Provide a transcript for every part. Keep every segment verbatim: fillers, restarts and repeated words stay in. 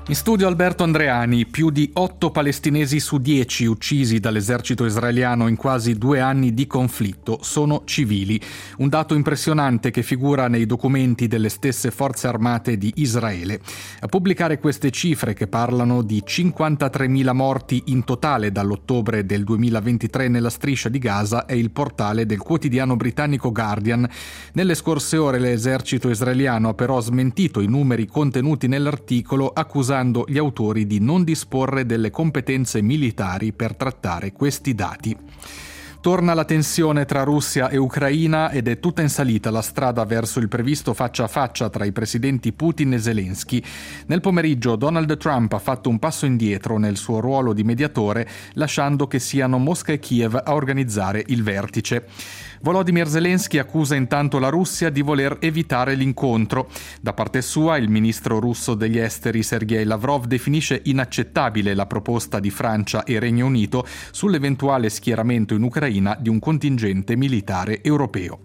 In studio Alberto Andreani. Più di otto palestinesi su dieci uccisi dall'esercito israeliano in quasi due anni di conflitto sono civili. Un dato impressionante che figura nei documenti delle stesse forze armate di Israele. A pubblicare queste cifre, che parlano di cinquantatremila morti in totale dall'ottobre del duemilaventitré nella striscia di Gaza, è il portale del quotidiano britannico Guardian. Nelle scorse ore l'esercito israeliano ha però smentito i numeri contenuti nell'articolo, accusando gli autori di non disporre delle competenze militari per trattare questi dati. Torna la tensione tra Russia e Ucraina ed è tutta in salita la strada verso il previsto faccia a faccia tra i presidenti Putin e Zelensky. Nel pomeriggio Donald Trump ha fatto un passo indietro nel suo ruolo di mediatore, lasciando che siano Mosca e Kiev a organizzare il vertice. Volodymyr Zelensky accusa intanto la Russia di voler evitare l'incontro. Da parte sua, il ministro russo degli esteri Sergei Lavrov definisce inaccettabile la proposta di Francia e Regno Unito sull'eventuale schieramento in Ucraina di un contingente militare europeo.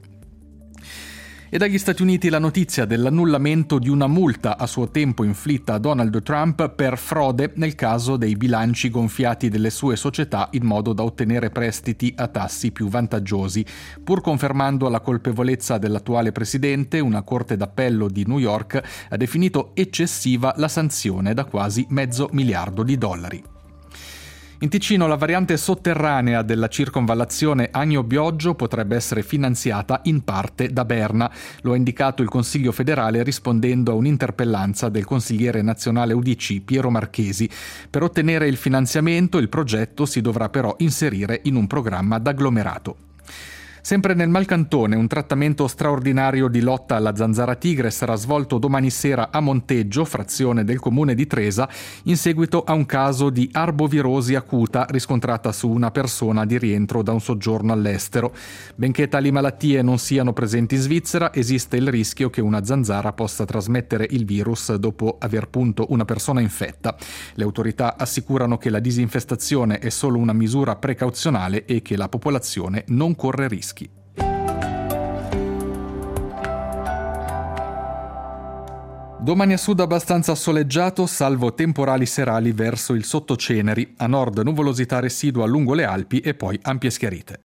E dagli Stati Uniti la notizia dell'annullamento di una multa a suo tempo inflitta a Donald Trump per frode nel caso dei bilanci gonfiati delle sue società in modo da ottenere prestiti a tassi più vantaggiosi. Pur confermando la colpevolezza dell'attuale presidente, una corte d'appello di New York ha definito eccessiva la sanzione da quasi mezzo miliardo di dollari. In Ticino la variante sotterranea della circonvallazione Agno-Bioggio potrebbe essere finanziata in parte da Berna. Lo ha indicato il Consiglio federale rispondendo a un'interpellanza del consigliere nazionale U D C Piero Marchesi. Per ottenere il finanziamento il progetto si dovrà però inserire in un programma d'agglomerato. Sempre nel Malcantone, un trattamento straordinario di lotta alla zanzara tigre sarà svolto domani sera a Monteggio, frazione del comune di Tresa, in seguito a un caso di arbovirosi acuta riscontrata su una persona di rientro da un soggiorno all'estero. Benché tali malattie non siano presenti in Svizzera, esiste il rischio che una zanzara possa trasmettere il virus dopo aver punto una persona infetta. Le autorità assicurano che la disinfestazione è solo una misura precauzionale e che la popolazione non corre rischi. Domani a sud abbastanza soleggiato, salvo temporali serali verso il sottoceneri. A nord nuvolosità residua lungo le Alpi e poi ampie schiarite.